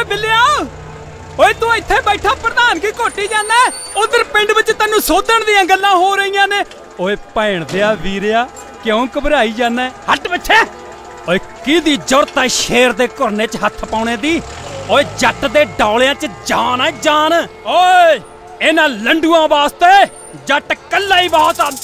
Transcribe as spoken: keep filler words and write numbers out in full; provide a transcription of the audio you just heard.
बिलिया ओए तू इत्थे बैठा प्रधान की घोटी जाना उधर पिंड विच तैनूं सोधण दीयां गल्लां हो रहीआं ने। ओए भैण दिया वीरिया क्यों घबराई जाना? हट पिछे। ओए किहदी जुरत है शेर दे घुरने च हत्थ पाउणे दी? ओए जट दे डौलियां च जान है जान। ओए इन्हां लंडुआं वास्ते जट कल्ला ही बहुत आ।